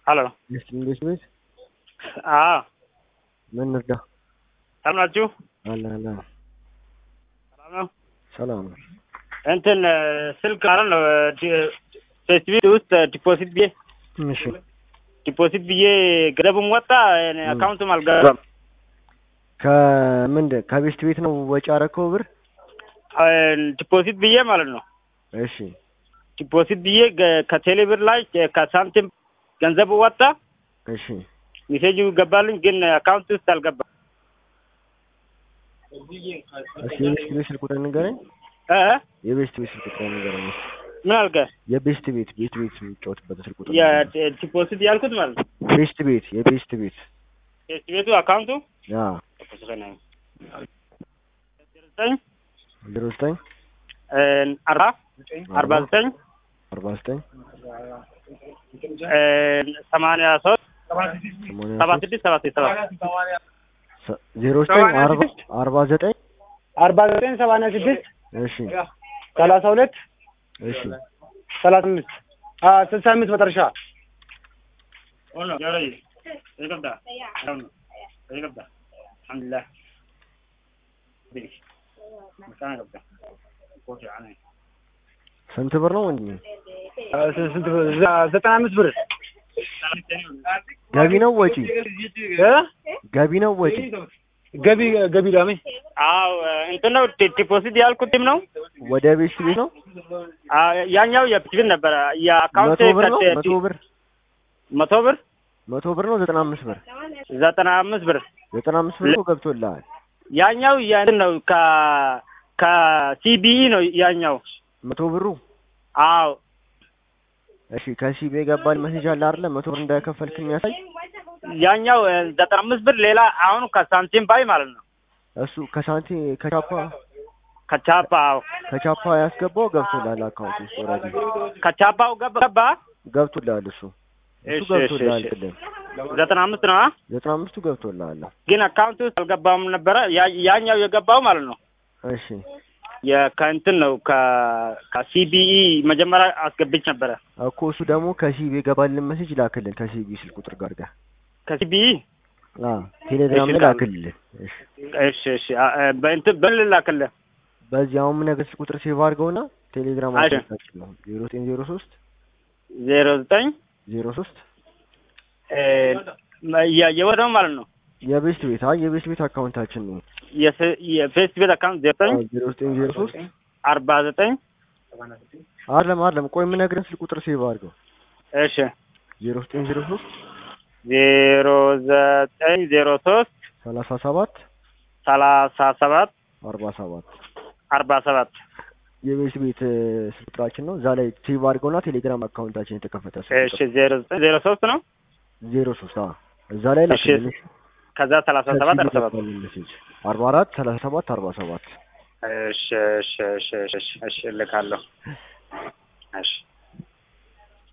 Hello. Yes, English please. من نرجع سلام عليكم. لا سلام. سلام أنت سلك عرنا تسوي دوست deposit بيه ماشي بيه قرب موتا يعني account مال قرب ከምን ከቤስት ቤት ነው ወጪ አረከው ብር deposit بيه ማለት ነው። እሺ deposit بيه ከቴሌ ብር ላይ ከሳንቲም ገንዘብ ወጣ። እሺ ሜሴጁ ገባልኝ ግን አካውንት ውስጥ አልገባ። እሺ የቤስት ቤት ስልክ ቁጥር ንገረኝ። የቤስት ቤት ስልክ ቁጥር ንገረኝ። ምን አልከ? የቤስት ቤት የሚጫወትበት ስልክ ቁጥር ዲፖዚት ያልኩት ማለት ነው። ቤስት ቤት የቤስት ቤቱ አካውንቱ ያ 09 49 83 76 እሺ 32 እሺ 35 65 መጨረሻ ሆኖ ያረይ ይገባ ይገባ አልሐምዱሊላህ ቢሽ መካና ገባ ቆጭ አነ ስንት ብር ነው ወንድሜ? ስንት 95 ብር ገቢ ነው ወጪ? ገቢ ነው ወጪ? ገቢ ዳሜ አው እንትን ነው ዲፖዚት ያልኩትም ነው። ወደ ቤስት ቤት ነው? ያኛው የፕቲቭ ነበር የአካውንት 100 ብር ነው 95 ብር 95 ብር 95 ብር ገብቶልሃል። ያኛው ያን ነው ከሲቢኢ ነው ያኛው 100 ብሩ። አው እሺ ከሲቢኢ ገባል ሜሴጅ አለ አይደል? 100 ብር እንዳከፈልክ የሚያሳይ ያኛው 95 ብር ሌላ አሁን ከሳንቲም ባይ ማለት ነው። እሱ ከሳንቲም ከቻፓ ያስገባው ገብቶልሃል አካውንት ውስጥ ኦሬዲ ከቻፓው ገብቶልሃል እሱ ገብቶልሃል። 95 ነው 95ቱ ገብቶልሃል ግን አካውንት ውስጥ አልገባም ነበር ያኛው የገባው ማለት ነው። እሺ የካንትን ነው ከሲቢኢ መጀመሪያ አስገብቼ ነበር እኮ እሱ ደግሞ ከሲቢኢ ገባልን ሜሴጅ ላክልን ከሲቢኢ ስልክ ቁጥር ጋር ከሲቢኢ ቴሌግራም ላይ ላክልን። እሺ በእንትን ላክልን በዚህ አሁን ነገር ስልክ ቁጥር ሴቭ አድርገውና ቴሌግራም አድርጋችሁ ነው 0903 የወደው ማለት ነው። የቤስት ቤት አካውንታችን ነው። የቤስት ቤት አካውንት 0903 49 አይደለም ቆይ የምነግርህን ስልክ ቁጥር ሴቭ አድርገው። እሺ 0903 37 47 የቤስት ቤት ስልክ ቁጥራችን ነው። እዛ ላይ ሴቭ አድርገውና ቴሌግራም አካውንታችን የተከፈተ ስልክ ቁጥር። እሺ 0903 ነው 03 እዛ ላይ ላክልኝ። ከዛ 37 44 37 47 እሺ ልካለሁ።